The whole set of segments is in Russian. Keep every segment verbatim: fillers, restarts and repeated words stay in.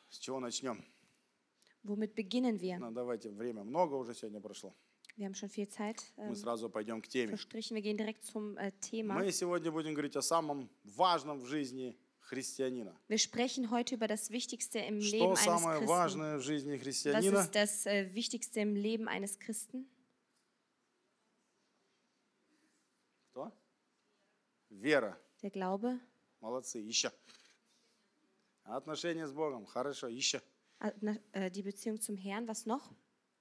С чего начнем? Womit beginnen wir? Ну, давайте, время много уже сегодня прошло. Wir haben schon viel Zeit Мы ähm, сразу пойдем к теме. verstrichen. Wir gehen direkt zum äh, Thema. Мы сегодня будем говорить о самом важном в жизни христианина. Wir sprechen heute über das Wichtigste im Что Leben eines самое Christen. важное в жизни Was христианина? ist das äh, Wichtigste im Leben eines Christen? Что? Вера. Der Glaube, Молодцы, еще. Отношения с Богом. Хорошо, еще. äh, na- äh, die Beziehung zum Herrn. Was noch?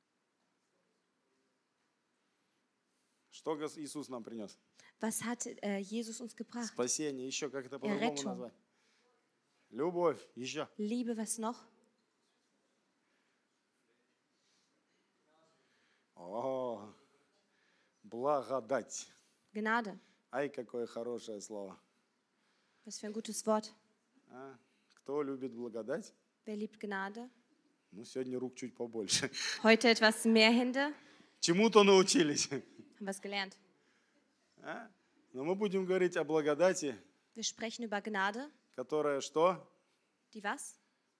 Что Гос- Иисус нам принес? Was hat äh, Jesus uns gebracht? Спасение, еще как это по-другому Errettung. назвать? Любовь, еще. Liebe, was noch? О, благодать. Gnade. Ай, какое хорошее слово. Was für ein gutes Wort. А? Кто любит благодать? Wer liebt Gnade? Ну, сегодня рук чуть побольше. Heute etwas mehr Hände. Чему-то научились. Haben was gelernt. А? Но мы будем говорить о благодати, Wir sprechen über Gnade, которая что? die was?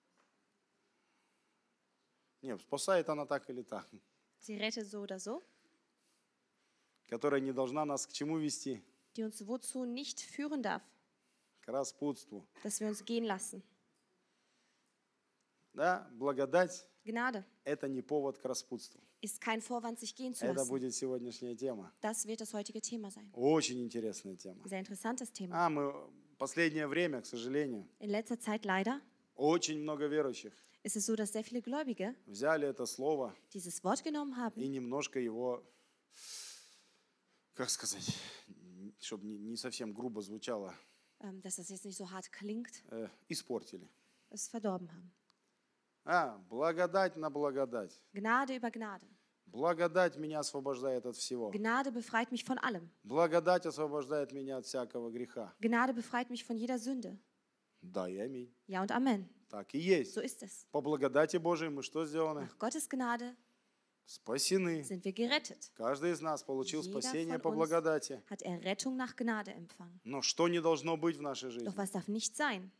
Нет, спасает она так или так. Sie rettet so oder so, Которая не должна нас к чему вести? die uns wozu nicht führen darf, К распутству. dass wir uns gehen lassen. Да, благодать Gnade – это не повод к распутству. ist kein Vorwand, sich gehen zu Это lassen. будет сегодняшняя тема. Das wird das heutige Thema sein. Очень интересная тема. Sehr interessantes Thema. А мы в последнее время, к сожалению, In letzter Zeit leider очень много верующих ist es so, dass sehr viele Gläubige взяли это слово dieses Wort genommen и haben немножко его, как сказать, чтобы не, не совсем грубо звучало, ähm, dass das jetzt nicht so hart klingt, э, испортили. es verdorben haben. А, благодать на благодать. Gnade über Gnade. Благодать меня освобождает от всего. Gnade befreit mich von allem. Благодать освобождает меня от всякого греха. Gnade befreit mich von jeder Sünde. Да и аминь. Ja und Amen. Так и есть. So ist es. По благодати Божией мы что сделаны? Nach Gottes Gnade Спасены. sind wir gerettet. Каждый из нас получил Jeder спасение von по uns благодати. hat Errettung nach Gnade empfangen. Но что не должно быть в нашей жизни? Doch was darf nicht sein?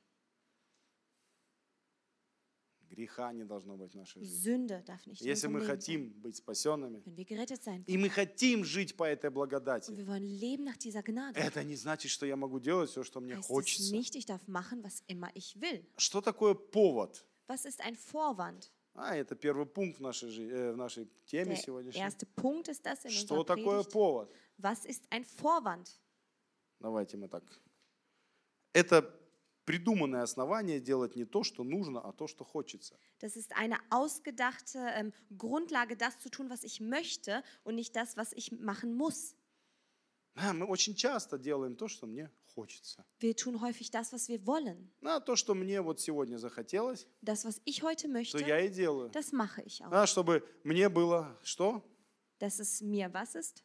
Греха не должно быть в нашей жизни. Sünde darf nicht in Если unserem мы Leben хотим sein. быть спасенными, Wenn wir gerettet sein и wollen мы хотим жить по этой und благодати, wir wollen leben nach dieser Gnade, это не значит, что я могу делать все, что мне heißt es хочется. nicht, ich darf machen, was immer ich will. Что такое повод? Was ist ein Vorwand? А, это первый пункт в нашей, жи- э, в нашей теме Der сегодняшней. erste Punkt ist das in Что unserer такое Predigt. повод? Was ist ein Vorwand? Давайте мы так. Это придуманное основание делать не то, что нужно, а то, что хочется. Das ist eine ausgedachte ähm, Grundlage, das zu tun, was ich möchte und nicht das, was ich machen muss. А, мы очень часто делаем то, что мне хочется. Wir tun häufig das, was wir wollen. А то, что мне вот сегодня захотелось, Das, was ich heute то möchte, я и делаю. das mache ich auch. А, чтобы мне было что? Dass es mir was ist,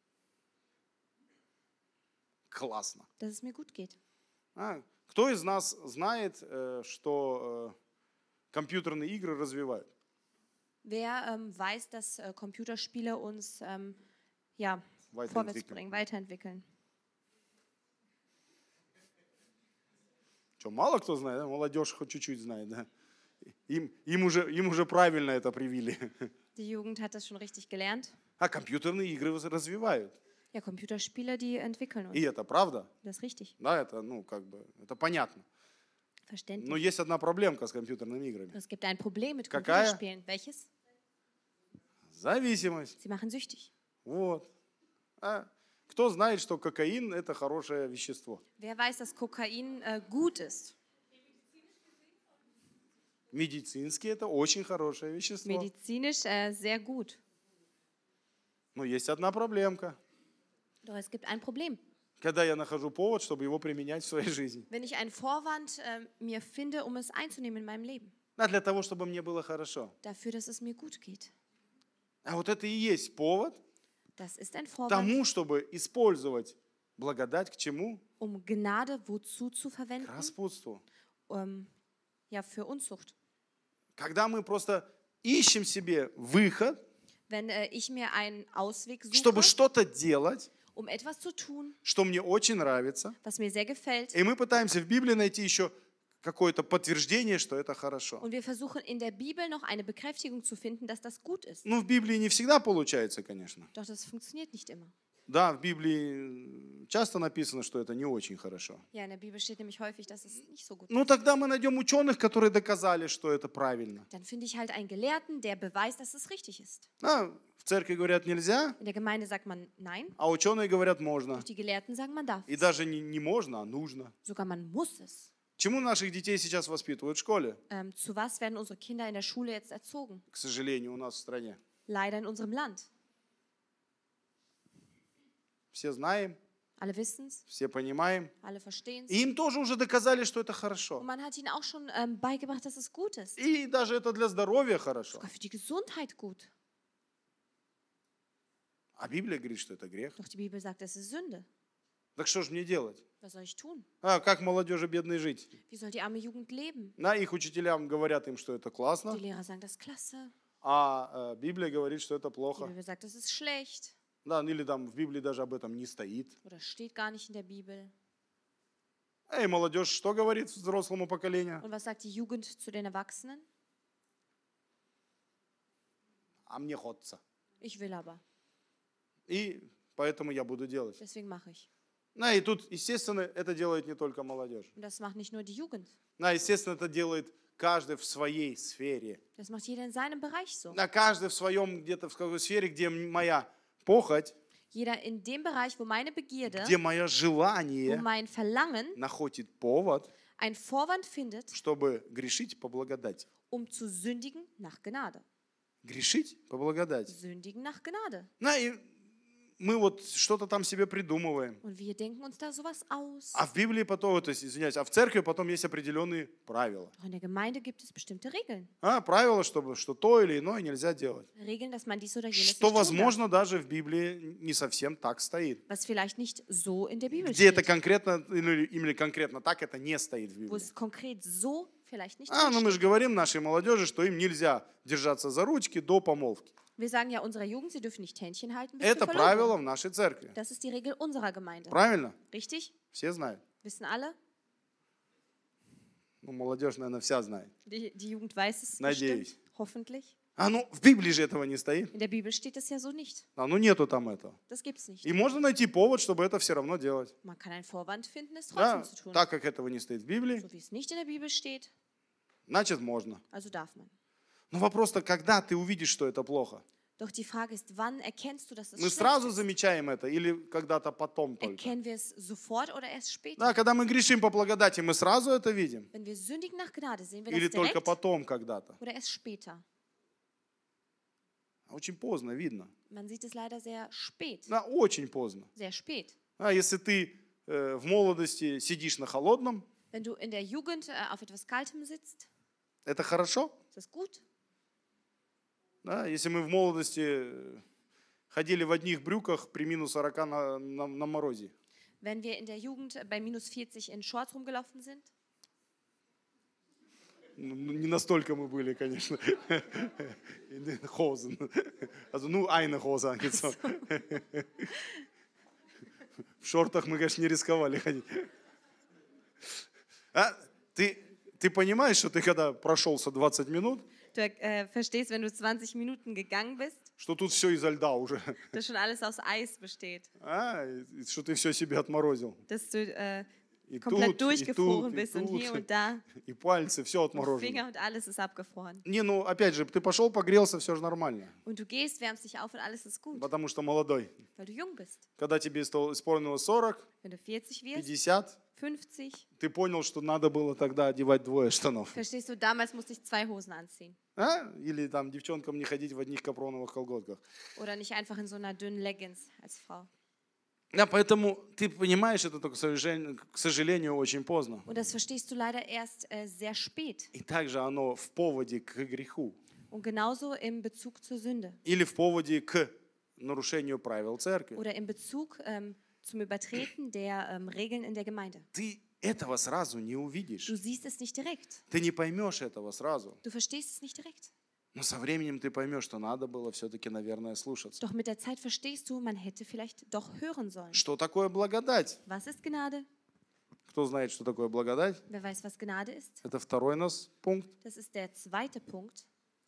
Классно. dass es mir gut geht. А, кто из нас знает, э, что э, компьютерные игры развивают? Wer ähm, weiß, dass äh, Computerspiele uns ähm, ja, vorwärts Weiterentwickeln. bringen, weiterentwickeln? Что, мало кто знает? Да? Молодежь хоть чуть-чуть знает. Да? Им, им, уже, им уже правильно это привили. Die Jugend hat das schon richtig gelernt. А компьютерные игры воз- развивают. Ja, Computerspiele, die entwickeln uns. И это правда. Das ist richtig, Да, это, ну, как бы, это понятно. Но verständlich. есть одна проблемка с компьютерными играми. Es gibt ein Problem mit Какая? Computerspielen. Welches? Зависимость. Sie machen süchtig. Вот. А кто знает, что кокаин – это хорошее вещество? Wer weiß, dass Kokain äh, gut ist? Медицински это очень хорошее вещество. Medizinisch äh, sehr gut. Но есть одна проблемка. Doch es gibt ein Problem. Когда я нахожу повод, чтобы его применять в своей жизни. Wenn ich einen Vorwand äh, mir finde, um es einzunehmen in meinem Leben. А для того, чтобы мне было хорошо. Dafür, dass es mir gut geht. А вот это и есть повод Das ist ein Vorwand, тому, чтобы использовать благодать к чему? um Gnade wozu zu К verwenden? распутству. Ähm, ja, für Unzucht. Когда мы просто ищем себе выход, Wenn äh, ich mir einen Ausweg чтобы suche, что-то делать, um etwas zu tun, что мне очень нравится, was mir sehr gefällt, и мы пытаемся в Библии найти еще какое-то подтверждение, что это хорошо. Und wir versuchen in der Bibel noch eine Bekräftigung zu finden, dass das gut ist. Ну, в Библии не всегда получается, конечно. Doch das funktioniert nicht immer. Да, в Библии часто написано, что это не очень хорошо. Ja, in der Bibel steht nämlich häufig, dass es nicht so gut ist. Ну, тогда мы найдем ученых, которые доказали, что это правильно. Dann finde ich halt einen Gelehrten, der beweist, dass es richtig ist. А, в церкви говорят нельзя, In der Gemeinde sagt man nein, а ученые говорят можно. doch die Gelehrten sagen, man darf. И даже не, не можно, а нужно. Sogar man muss es. Чему наших детей сейчас воспитывают в школе? Ähm, zu was werden unsere Kinder in der Schule jetzt erzogen? К сожалению, у нас в стране. Leider in unserem Land. Все знаем, Alle wissen es, все понимаем. alle verstehen es. И им тоже уже доказали, что это Und хорошо. man hat ihnen auch schon ähm, beigebracht, dass es gut ist. И даже это для здоровья хорошо. Sogar für die Gesundheit gut. А Библия говорит, что это грех. Doch die Bibel sagt, es ist Sünde. Так что же мне делать? Was soll ich tun? А как молодежи бедной жить? Wie soll die arme Jugend leben? На их учителям говорят им, что это классно, Die Lehrer sagen, das ist klasse. а э, Библия говорит, что это Die плохо. Bibel sagt, das ist schlecht. Да, или там в Библии даже об этом не стоит. Oder steht gar nicht in der Bibel. Эй, молодежь, что говорит взрослому поколению? Und was sagt die Jugend zu den Erwachsenen? А мне хочется. Ich will aber. И поэтому я буду делать. Deswegen mache ich. Ну и тут, естественно, это делает не только молодежь. Und das macht nicht nur die Jugend. Да, естественно, это делает каждый в своей сфере. Das macht jeder in seinem Bereich so. На каждый в своем где-то в какой сфере, где моя похоть, Jeder in dem Bereich, wo meine Begierde, где мое wo желание mein Verlangen находит повод, einen Vorwand findet, чтобы грешить по благодати. um zu sündigen nach Gnade. Грешить по благодати. Sündigen nach Gnade. Ну и мы вот что-то там себе придумываем. Und wir denken uns da sowas aus. А в Библии потом, то есть, извиняюсь, а в церкви потом есть определенные правила. Doch in der Gemeinde gibt es bestimmte Regeln. А, правила, чтобы что то или иное нельзя делать. Regeln, dass man dies oder jenes nicht Что, tun darf. возможно, даже в Библии не совсем так стоит. Was vielleicht nicht so in der Bibel Где это steht. конкретно, или, или конкретно так, это не стоит в Wo Библии. es konkret so vielleicht nicht А, ну мы drinsteht. же говорим нашей молодежи, что им нельзя держаться за ручки до помолвки. Wir sagen ja unserer Jugend, sie dürfen nicht Händchen halten bis Это zur правило Verlobung. в нашей церкви. Das ist die Regel unserer Gemeinde. Правильно? Richtig? Все знают. Wissen alle? Ну, молодежь, наверное, вся знает. Die, die Jugend weiß es Надеюсь. bestimmt. Hoffentlich. А ну, в Библии же этого не стоит. In der Bibel steht es ja so nicht. А ну, нету там этого. Das gibt es nicht. И можно найти повод, чтобы это все равно делать. Man kann einen Vorwand finden, es Да, trotzdem zu tun. так как этого не стоит в Библии, So wie es nicht in der Bibel steht, значит, можно. also darf man. Но вопрос-то, когда ты увидишь, что это плохо? Doch die Frage ist, wann erkennst du, dass es Мы schlecht сразу ist? замечаем это или когда-то потом только? Erkennen wir es sofort oder erst später? Да, когда мы грешим по благодати, мы сразу это видим? Wenn wir sündigen nach Gnade, sehen wir Или das только direkt потом когда-то? oder erst später? Очень поздно видно. Man sieht es leider sehr spät. Да, очень поздно. Sehr spät. А если ты э, в молодости сидишь на холодном, Wenn du in der Jugend äh, auf etwas Kaltem sitzt, это хорошо? ist das gut. Да, если мы в молодости э, ходили в одних брюках при минус сорока на, на, на морозе. Wenn wir in der Jugend bei minus vierzig in Shorts rumgelaufen sind, Ну, не настолько мы были, конечно. Hosen. Also nur eine Hose angezogen. В шортах мы, конечно, не рисковали ходить. А, ты, ты понимаешь, что ты когда прошелся двадцать минут, du äh, verstehst, wenn du zwanzig Minuten gegangen bist, что тут все изо льда уже. dass schon alles aus Eis besteht. А, и что ты все себе отморозил. Dass du äh, И komplett тут, и durchgefroren тут, и bist und hier тут, und da. и пальцы, все Und отморожено. Finger und alles ist abgefroren. Не, ну, опять же, ты пошел, погрелся, все же нормально. Und du gehst, wärmst dich auf und alles ist gut, Потому что молодой. weil du jung bist. Когда тебе исполнилось сорок, Wenn du vierzig wirst, пятьдесят, fünfzig, ты понял, что надо было тогда одевать двое штанов. verstehst du, damals musste ich zwei Hosen anziehen. А? Или там девчонкам не ходить в одних капроновых колготках. Oder nicht einfach in so einer dünnen Leggings als Frau. Да, поэтому ты понимаешь это только, к сожалению, к сожалению, очень поздно. Und das verstehst du leider erst äh, sehr spät. И также оно в поводе к греху. Und genauso im Bezug zur Sünde. Или в поводе к нарушению правил церкви. Oder im Bezug ähm, zum Übertreten der ähm, Regeln in der Gemeinde. Ты этого сразу не увидишь. Du siehst es nicht direkt. Ты не поймешь этого сразу. Du verstehst es nicht direkt. Но со временем ты поймешь, что надо было все-таки, наверное, слушаться. Doch mit der Zeit verstehst du, man hätte vielleicht doch hören sollen. Что такое благодать? Was ist Gnade? Кто знает, что такое благодать? Wer weiß, was Gnade ist? Это второй у нас пункт. Das ist der zweite Punkt.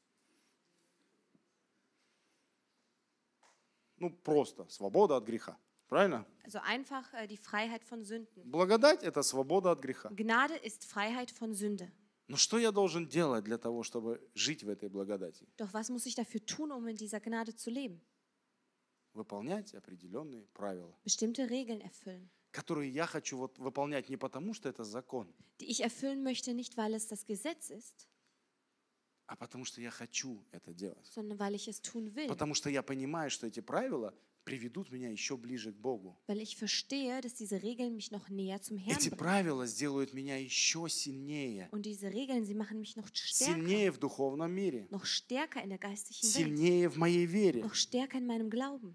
Ну, просто свобода от греха. Правильно? Also einfach äh, die Freiheit von Sünden. Благодать – это свобода от греха. Gnade ist Freiheit von Sünde. Но что я должен делать для того, чтобы жить в этой благодати? Doch was muss ich dafür tun, um in dieser Gnade zu leben? Выполнять определенные правила, Bestimmte Regeln erfüllen, которые я хочу вот выполнять не потому, что это закон, die ich erfüllen möchte, nicht weil es das Gesetz ist, а потому что я хочу это делать. sondern weil ich es tun will. Потому что я понимаю, что эти правила приведут меня еще ближе к Богу. Weil ich verstehe, dass diese Regeln mich noch näher zum Herrn Эти bringen. правила сделают меня еще сильнее. Und diese Regeln, sie machen mich noch stärker, Сильнее в духовном мире. noch stärker in der geistlichen Welt, Сильнее в моей вере. noch stärker in meinem Glauben.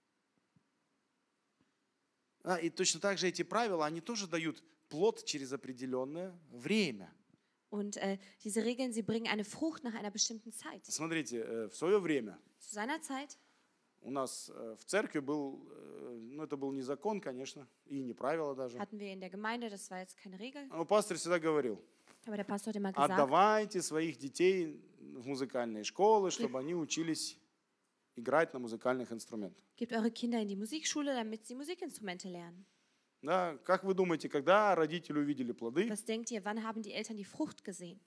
А, и точно так же эти правила, они тоже дают плод через определенное время. Und äh, diese Regeln, sie bringen eine Frucht nach einer bestimmten Zeit. Смотрите, э, в свое время Zu seiner Zeit у нас э, в церкви был, э, ну это был не закон, конечно, и не правило даже. hatten wir in der Gemeinde, das war jetzt keine Regel, Но пастор всегда говорил, aber der Pastor hat immer gesagt, отдавайте своих детей в музыкальные школы, чтобы они учились играть на музыкальных инструментах. gebt eure Kinder in die Musikschule, damit sie Musikinstrumente lernen. Да, как вы думаете, когда родители увидели плоды? Was denkt ihr, wann haben die Eltern die Frucht gesehen?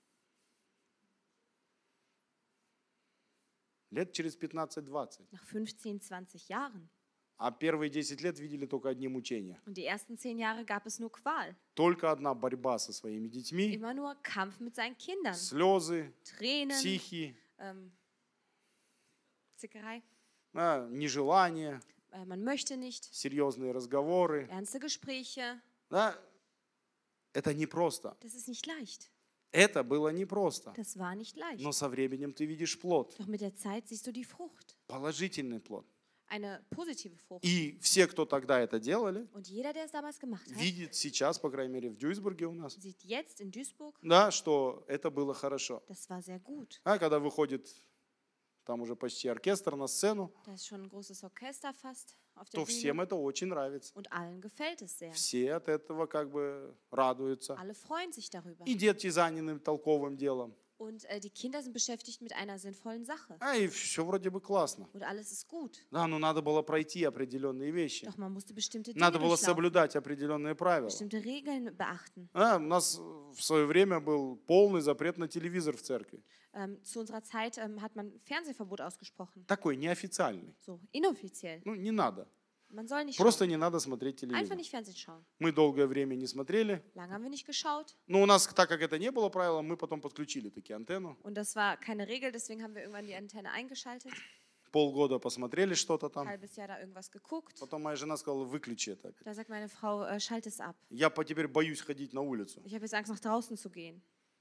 Лет через пятнадцать-двадцать. Nach fünfzehn, zwanzig Jahren. А первые десять лет видели только одни мучения. Und die ersten zehn Jahre gab es nur Qual. Только одна борьба со своими детьми, Immer nur Kampf mit seinen Kindern. слезы, Tränen, психи, ähm, Zickerei. да, нежелание, Äh, man möchte nicht. серьезные разговоры. Ernste Gespräche. Да, это непросто. Das ist nicht leicht. Это было непросто. Das war nicht leicht. Но со временем ты видишь плод, Doch mit der Zeit siehst du die Frucht. положительный плод. Eine positive Frucht. И все, кто тогда это делали, Und jeder, der es damals gemacht hat, видит сейчас, по крайней мере, в Дюйсбурге у нас, sieht jetzt in Duisburg, да, что это было хорошо. das war sehr gut. А когда выходит там уже почти оркестр на сцену, Da ist schon ein großes Orchester fast auf der то всем Bühne. это очень нравится. Und allen gefällt es sehr. Все от этого как бы радуются. Alle freuen sich darüber. И дети заняты толковым делом. Und äh, die Kinder sind beschäftigt mit einer sinnvollen Sache. А и все вроде бы классно. Und alles ist gut. Да, но надо было пройти определенные вещи. Doch man musste bestimmte Dinge Надо было durchlaufen, соблюдать определенные правила. bestimmte Regeln beachten. А, у нас в свое время был полный запрет на телевизор в церкви. Ähm, zu unserer Zeit ähm, hat man Fernsehverbot ausgesprochen. Такой неофициальный. So, inoffiziell. Ну, не надо. Man soll nicht Просто schauen. не надо смотреть Einfach телевизор. nicht Fernsehen schauen. Мы долгое время не смотрели. Lange haben wir nicht geschaut. Но у нас, так как это не было правилом, мы потом подключили такие антенну. Und das war keine Regel, deswegen haben wir irgendwann die Antenne eingeschaltet. Полгода посмотрели что-то Ein там. halbes Jahr da irgendwas geguckt. Потом моя жена сказала, выключи это. Da sagt meine Frau, äh, schalt es ab. Я по- теперь боюсь ходить на улицу. Ich habe jetzt Angst, nach draußen zu gehen,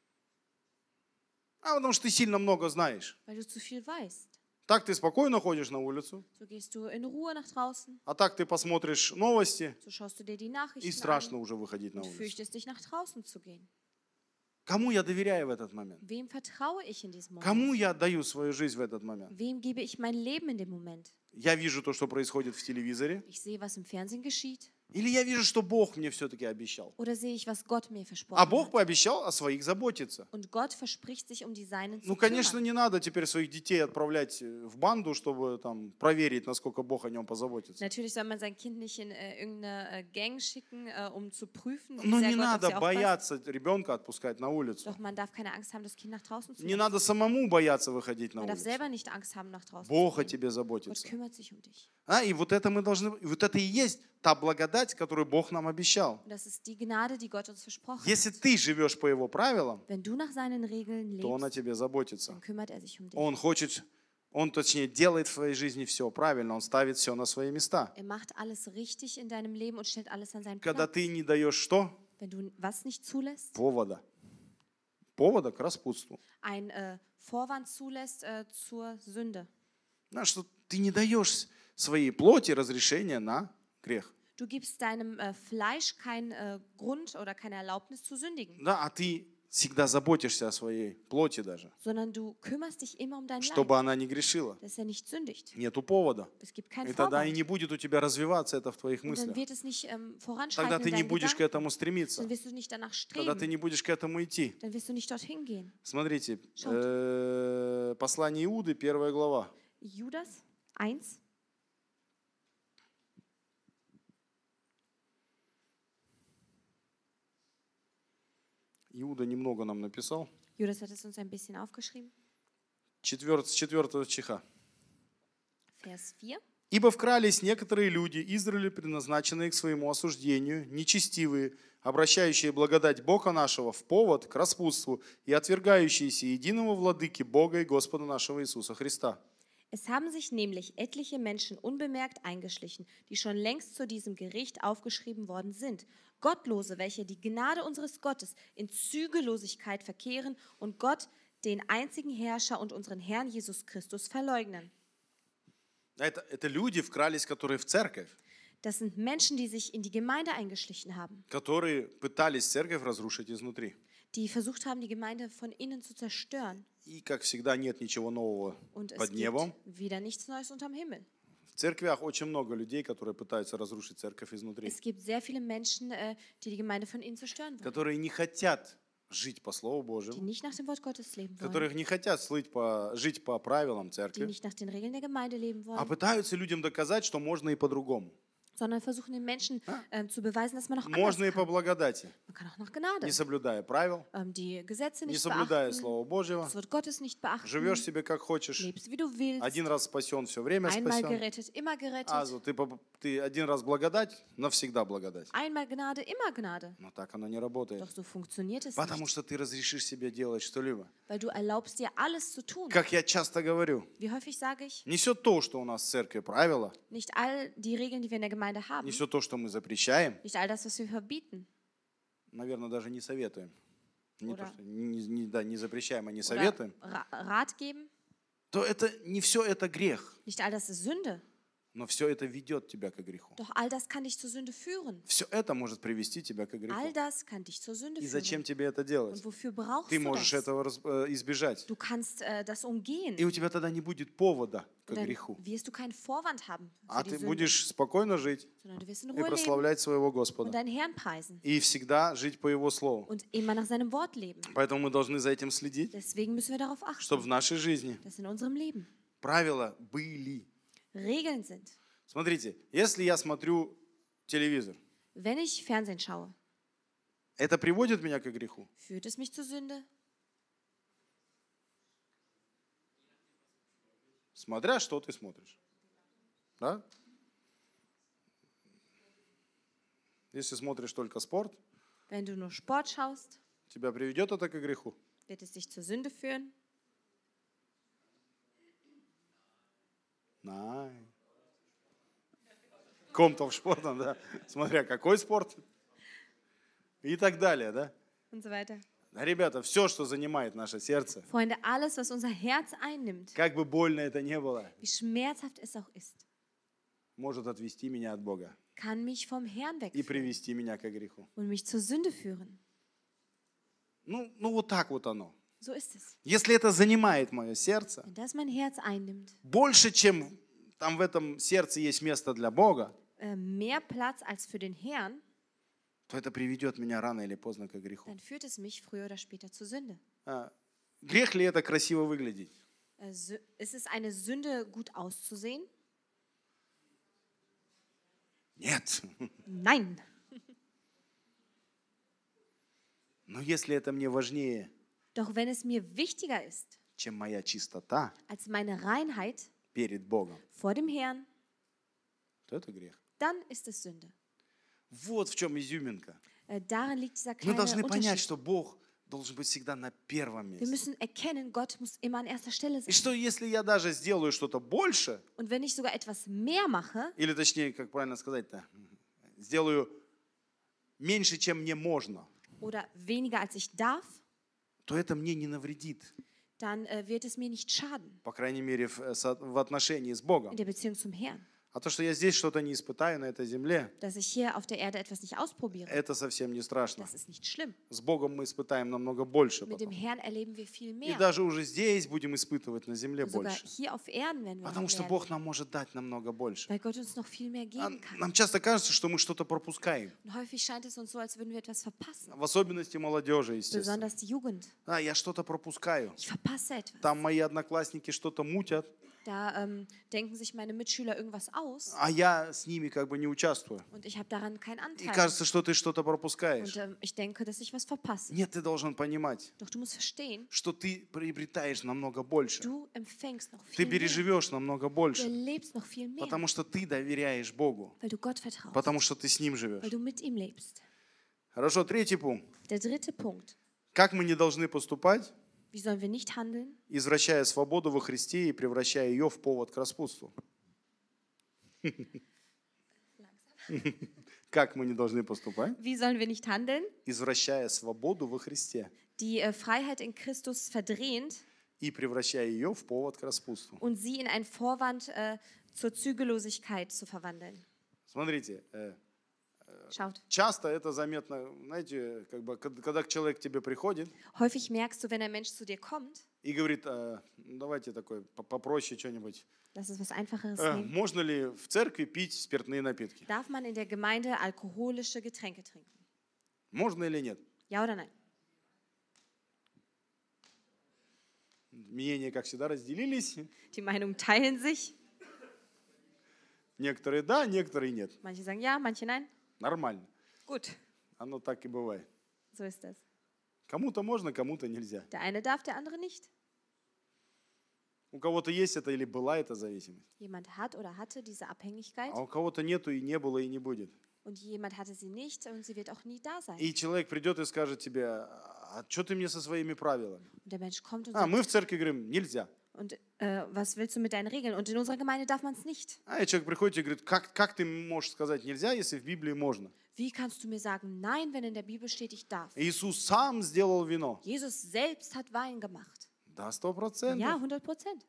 А потому что ты сильно много знаешь. weil du zu viel weißt. Так ты спокойно ходишь на улицу, So gehst du in Ruhe nach draußen, а так ты посмотришь новости, so schaust du dir die и Nachrichten страшно an уже выходить на und улицу. fürchtest dich, nach draußen zu gehen. Кому я доверяю в этот момент? Wem vertraue ich in diesem Moment? Кому я отдаю свою жизнь в этот момент? Wem gebe ich mein Leben in dem Moment? Я вижу то, что происходит в телевизоре, Ich sehe, was im Fernsehen geschieht, или я вижу, что Бог мне все-таки обещал? oder sehe ich, was Gott mir А versprochen Бог hat? пообещал о своих заботиться. Und Gott verspricht sich, um die Seinen zu Ну, конечно, kümmern. не надо теперь своих детей отправлять в банду, чтобы там проверить, насколько Бог о нем позаботится. Natürlich soll man sein Kind nicht in äh, irgendeine äh, Gang schicken, äh, um zu prüfen, wie Но sehr не Gott auf надо sie aufpasst. бояться ребенка отпускать на улицу. Doch man darf keine Angst haben, das Kind nach draußen zu Не lassen. надо самому бояться выходить на Man darf улицу. selber nicht Angst haben, nach draußen Бог о zu gehen. тебе Gott заботится. kümmert sich um dich. А, и вот это мы должны, и вот это и есть та благодать, которую Бог нам обещал. Und das ist die Gnade, die Gott uns versprochen Если hat. ты живешь по Его правилам, Wenn du nach seinen Regeln то Он о lebst, тебе заботится. dann kümmert er sich um dich. Он хочет, Он, точнее, делает в твоей жизни все правильно, Он ставит все на свои места. Er macht alles richtig in deinem Leben und stellt alles an seinen Когда Platz. ты не даешь что? Wenn du was nicht zulässt, Повода. Повода к распутству. ein äh, Vorwand zulässt äh, zur Sünde. Знаешь, что ты не даешь своей плоти разрешения на грех. Du gibst deinem äh, Fleisch keinen äh, Grund oder keine Erlaubnis zu sündigen, Да, а ты всегда заботишься о своей плоти даже, sondern du kümmerst dich immer um dein чтобы Leib, она не gрешила. dass er nicht sündigt. Нету повода. Es gibt keinen И тогда и Vorwand. не будет у тебя развиваться это в твоих Und dann мыслях. wird es nicht ähm, Тогда voranschreiten ты in не deinen будешь к Gedanken. этому стремиться. Dann wirst du nicht danach Тогда ты streben. не будешь к этому идти. Dann wirst du nicht dorthin gehen. Смотрите, Schaut. э, послание Иуды, первая глава. Judas eins. Иуда немного нам написал. Judas hat es uns ein bisschen aufgeschrieben. Четвер- С четвертого стиха. Vers vier. «Ибо вкрались некоторые люди, Израилю предназначенные к своему осуждению, нечестивые, обращающие благодать Бога нашего в повод к распутству и отвергающиеся единого владыки Бога и Господа нашего Иисуса Христа». Es haben sich nämlich etliche Menschen unbemerkt eingeschlichen, die schon längst zu diesem Gericht aufgeschrieben worden sind. Gottlose, welche die Gnade unseres Gottes in Zügellosigkeit verkehren und Gott, den einzigen Herrscher und unseren Herrn Jesus Christus, verleugnen. Это, это люди вкрались, которые в церковь, Das sind Menschen, die sich in die Gemeinde eingeschlichen haben, которые пытались церковь разрушить изнутри. die versucht haben, die Gemeinde von innen zu zerstören. И, как всегда, нет ничего нового Und es под gibt небом. wieder nichts Neues unterm Himmel. В церквях очень много людей, которые пытаются разрушить церковь изнутри, Es gibt sehr viele Menschen, äh, die die Gemeinde von innen zerstören wollen, которые не хотят жить по Слову die Божьему, nicht nach dem Wort Gottes leben wollen, которые не хотят слыть по, жить по правилам die церкви, nicht nach den Regeln der Gemeinde leben а wollen, пытаются людям доказать, что можно и по-другому. sondern versuchen den Menschen ähm, zu beweisen, dass man noch anders Можно и kann. по благодати, Man kann auch nach Gnade. не соблюдая правил, Ähm, die Gesetze не nicht соблюдая beachten, Слова Божьего, das Wort Gottes nicht beachten, живешь себе как хочешь, lebst wie du willst, один раз спасен, все время einmal спасен. gerettet, immer gerettet, А, ты, по- ты один раз благодать, навсегда благодать. einmal Gnade, immer Gnade. Но так оно не работает. Doch so funktioniert es Потому nicht, что ты разрешишь себе делать что-либо. weil du erlaubst dir alles zu tun. Как я часто говорю, Wie häufig sage ich, не все то, что у нас в церкви правила, nicht all die Regeln, die wir in der Gemeinde haben, не все то, что мы запрещаем, nicht all das, was wir verbieten наверное, даже не советуем. Не, то, Ура. что, не, не- да, не запрещаем, а не oder советуем. Ra- Rat geben, То это не все это грех, nicht all das ist Sünde, но все это ведет тебя к греху. doch all das kann dich zur Sünde führen. Все это может привести тебя к All греху. das kann dich zur Sünde И зачем führen. тебе это делать? Und wofür brauchst Ты du можешь das? этого раз- э, избежать. Du kannst äh, das umgehen. И у тебя тогда не будет повода к Und dann греху. wirst du keinen Vorwand haben А für die ты Sünde, будешь спокойно жить sondern du wirst in и Ruhe leben прославлять своего und Господа. deinen Herrn preisen И всегда жить по Его Слову. und immer nach seinem Wort leben. Поэтому мы должны за этим следить, Deswegen müssen wir darauf чтобы в achten, нашей жизни dass in unserem Leben правила были. Regeln sind. Смотрите, если я смотрю телевизор, Wenn ich Fernsehen schaue, это приводит меня к греху? führt es mich zur Sünde? Смотря, что ты смотришь. Да? Если смотришь только спорт, Wenn du nur Sport schaust, тебя приведет это к греху? wird es dich zur Sünde führen? Nein. Комтов спортом, да? Смотря какой спорт. И так далее, да? Und so weiter. Да, ребята, все, что занимает наше сердце, Freunde, alles, was unser Herz einnimmt, как бы больно это ни было, wie schmerzhaft es auch ist, может отвести меня от Бога kann mich vom Herrn и wegführen привести меня к греху. und mich zur Sünde führen. Ну, ну вот так вот оно. So ist es. Если это занимает мое сердце, Wenn das mein Herz einnimmt, больше, чем там в этом сердце есть место для Бога, äh, mehr Platz als für den Herrn, то это приведет меня рано или поздно к греху. dann führt es mich früher oder später zur Sünde. А, грех ли это красиво выглядеть? Äh, Sü- Ist es eine Sünde, gut auszusehen? Нет. Nein. Но если это мне важнее, Doch wenn es mir wichtiger ist чем моя чистота als meine Reinheit перед Богом, vor dem Herrn, то это грех. dann ist es Sünde. Вот в чем изюминка. Äh, Darin liegt dieser Мы kleine должны понять, Unterschied. что Бог должен быть всегда на первом Wir месте. müssen erkennen, Gott muss immer an erster Stelle И sein. что если я даже сделаю что-то больше, Und wenn ich sogar etwas mehr mache, или точнее, как правильно сказать-то, сделаю меньше, чем мне можно, oder weniger als ich darf, то это мне не навредит. dann äh, wird es mir nicht schaden По крайней мере, в, э, со- в отношении с Богом. in der Beziehung zum Herrn. А то, что я здесь что-то не испытаю на этой земле, dass ich hier auf der Erde etwas nicht ausprobiere, это совсем не страшно. das ist nicht schlimm. С Богом мы испытаем намного больше Mit dem потом. Herrn erleben wir viel И mehr. даже уже здесь будем испытывать на земле Und sogar больше. hier auf Erden werden wir Потому noch что mehr Бог erleben, нам может дать намного больше. weil Gott uns noch viel mehr А geben kann. Нам часто кажется, что мы что-то пропускаем. Und häufig scheint es uns so, als würden wir etwas verpassen. В особенности молодежи, естественно. Besonders die Jugend. А, я что-то пропускаю. Ich verpasse etwas. Там мои одноклассники что-то мутят, Da ähm, denken sich meine Mitschüler irgendwas aus а я с ними как бы не участвую. und ich habe daran keinen И Anteil. кажется, что ты что-то Und пропускаешь. ähm, ich denke, dass ich was verpasse. Нет, ты должен понимать, Doch du musst verstehen, что ты приобретаешь намного больше. du empfängst noch Ты viel mehr. переживешь намного Du больше, erlebst noch viel mehr, потому что ты доверяешь Богу, weil du Gott vertraust, потому что ты с Ним живешь. weil du mit ihm lebst. Хорошо, третий пункт. Der dritte Punkt. Как мы не должны поступать, Wie sollen wir nicht handeln, извращая свободу во Христе и превращая ее в повод к распутству? Как мы не должны поступать, wie sollen wir nicht handeln, извращая свободу во Христе die äh, Freiheit in Christus verdrehend и превращая ее в повод к распутству? und sie in einen Vorwand äh, zur Zügellosigkeit zu verwandeln? Смотрите, э, Schaut, часто это заметно, знаете, как бы, кад- когда человек к тебе приходит häufig merkst du, wenn ein Mensch zu dir kommt, и говорит, э, ну, давайте такой по- попроще что-нибудь. lass uns was Einfacheres Э, nehmen. Можно ли в церкви пить спиртные напитки? Darf man in der Gemeinde alkoholische Getränke trinken? Можно или нет? Ja oder nein? Мнения, как всегда, разделились. Die Meinungen teilen sich. Некоторые да, некоторые нет. Manche sagen ja, manche nein. Нормально. Gut, Оно так и бывает. so ist das. Кому-то можно, кому-то нельзя. Der eine darf, der andere nicht. У кого-то есть это или была эта зависимость, Jemand hat oder hatte diese Abhängigkeit а у кого-то нету и не было и не будет. und jemand hatte sie nicht und sie wird auch nie da sein. И человек придет и скажет тебе, а что ты мне со своими правилами? Und der Mensch kommt und А, sagt, мы в церкви говорим, нельзя. und äh, was willst du mit deinen Regeln? Und in unserer Gemeinde darf man es nicht. А и человек приходит и говорит, как, как ты можешь сказать нельзя, если в Библии можно? Wie kannst du mir sagen, nein, wenn in der Bibel steht, ich darf? Иисус сам сделал вино. Jesus selbst hat Wein gemacht. Да, сто Ja, процентов. hundert Prozent.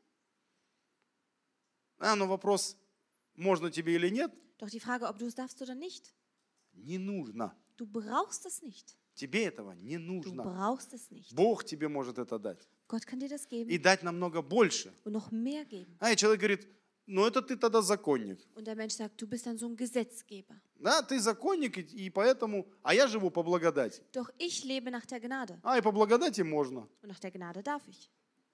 А, но вопрос, можно тебе или нет, Doch die Frage, ob du es darfst oder nicht, не нужно. du brauchst es nicht. Тебе этого не Du нужно. brauchst es nicht. Бог тебе может это дать. Gott kann dir das И geben дать намного больше. und noch mehr geben. А и человек говорит, ну это ты тогда законник. Und der Mensch sagt, du bist dann so ein Gesetzgeber. Да, ты законник, и, и поэтому, а я живу по благодати. Doch ich lebe nach der Gnade. А, и по благодати можно. Und nach der Gnade darf ich.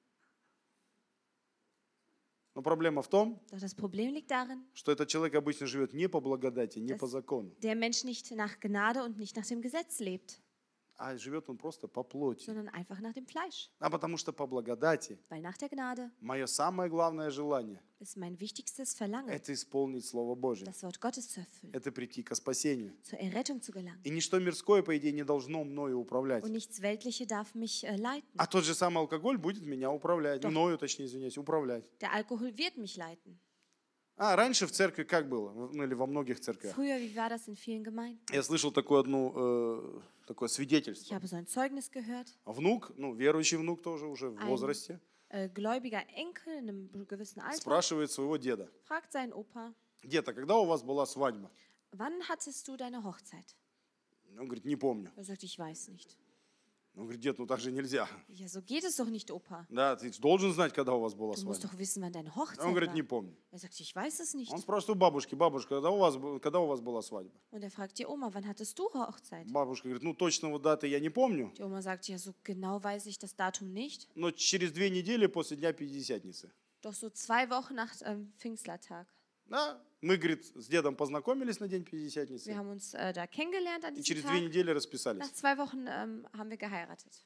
Но проблема в том, Doch das Problem liegt darin, что этот человек обычно живет не по благодати, не Das- по закону, der Mensch nicht nach Gnade und nicht nach dem Gesetz lebt, а живет он просто по плоти. sondern einfach nach dem Fleisch. А потому что по благодати Weil nach der Gnade мое самое главное желание ist mein wichtigstes Verlangen, – это исполнить Слово Божье. das Wort Gottes zu erfüllen, Это прийти ко спасению. zur Errettung zu gelangen. И ничто мирское, по идее, не должно мною управлять. Und nichts Weltliche darf mich äh, leiten. А тот же самый алкоголь будет меня управлять. Да. Мною, точнее, извиняюсь, управлять. Der Alkohol wird mich leiten. А раньше в церкви как было? Ну, или во многих церквях. Früher, wie war das in vielen Gemeinden? Я слышал такое одно э, такое Ich свидетельство. habe so ein Zeugnis gehört. Внук, ну, верующий внук тоже уже в Ein- возрасте, Äh, gläubiger Enkel in einem gewissen Alter спрашивает своего деда. fragt seinen Opa, Дед, а когда у вас была свадьба? wann hattest du deine Hochzeit? Он говорит, не помню. Er sagt, ich weiß nicht. Он говорит, дед, ну так же нельзя. Ja, so geht es doch nicht, Opa. Да, ты должен знать, когда у вас была Du musst свадьба. doch wissen, wann deine Hochzeit Он говорит, war. не помню. Er sagt, ich weiß es nicht. Он спрашивает у бабушки, бабушка, когда у вас, б- когда у вас была свадьба? Und er fragt die Oma, wann hattest du Hochzeit? Бабушка говорит, ну точного даты я не помню, Die Oma sagt, ja, so genau weiß ich das Datum nicht. но через две недели после Дня Пятидесятницы. Doch so zwei Wochen nach ähm, Pfingstlertag. Да, мы, говорит, с дедом познакомились на День Wir Пятидесятницы, haben uns äh, da kennengelernt an и diesem через две Tag. недели расписались. Nach zwei Wochen ähm, haben wir geheiratet.